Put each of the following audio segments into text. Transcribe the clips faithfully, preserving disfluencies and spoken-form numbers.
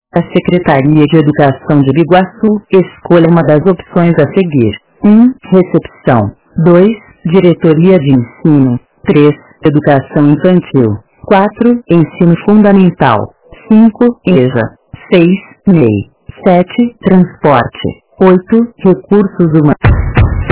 A Secretaria de Educação de Biguaçu, escolha uma das opções a seguir. um. Recepção. dois. Diretoria de Ensino. três. Educação Infantil. quatro. Ensino Fundamental. cinco. E J A. seis. M E I. sete. Transporte. oito. Recursos Humanos.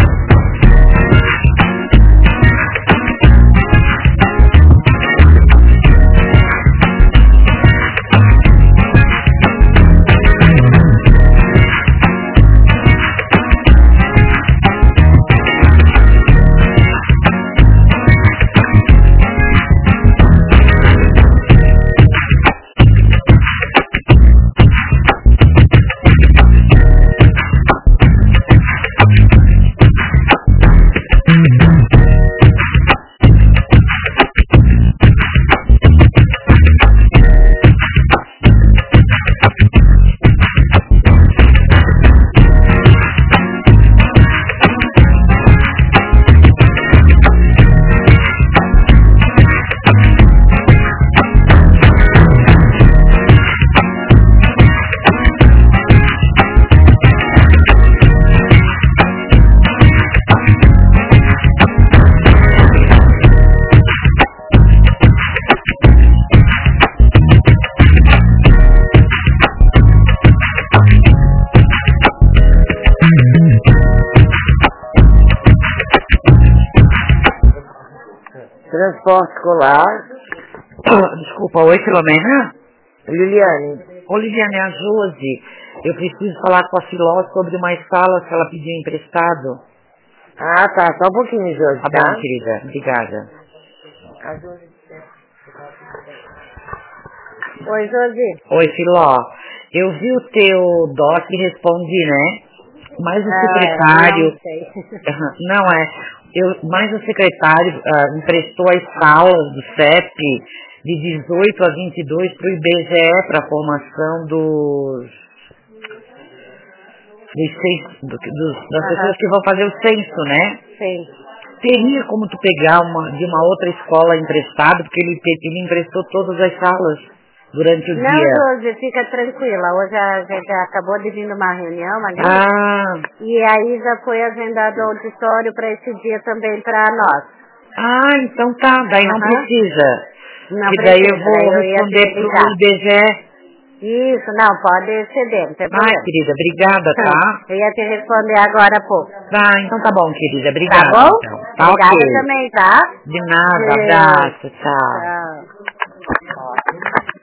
Transporte escolar. Desculpa, oi Filomena? Liliane. Ô Liliane, é a Josi. Eu preciso falar com a Filó sobre uma escala que ela pediu emprestado. Ah, tá. Só um pouquinho, Josi, Tá, tá? bom, querida. Obrigada. A Josi. Oi, Josi. Oi, Filó. Eu vi o teu doc e respondi, né? Mas o Ah, secretário... não sei. Não é... Eu, mas o secretário uh, emprestou a escala do C E P de dezoito a vinte e dois para o I B G E, para a formação dos, dos, seis, do, dos das Aham. pessoas que vão fazer o censo, né? Sim. Teria como tu pegar uma, de uma outra escola emprestado, porque ele, ele emprestou todas as salas durante o Não, dia. Josi, fica tranquila. Hoje a gente acabou de vir numa reunião ali. Ah, E aí já foi agendado o auditório para esse dia também para nós. ah, então tá, daí não Aham. precisa. Não E daí precisa, eu vou daí eu ia responder te pro ligar. I B G E. Isso, não, pode ceder, não tem Ai, problema. querida, obrigada, tá? Eu ia te responder agora há pouco. Tá, então tá bom, querida, obrigada. Tá bom? Então. Tá Obrigada ok. também, tá? De nada, Beijo. abraço, tchau. Tchau.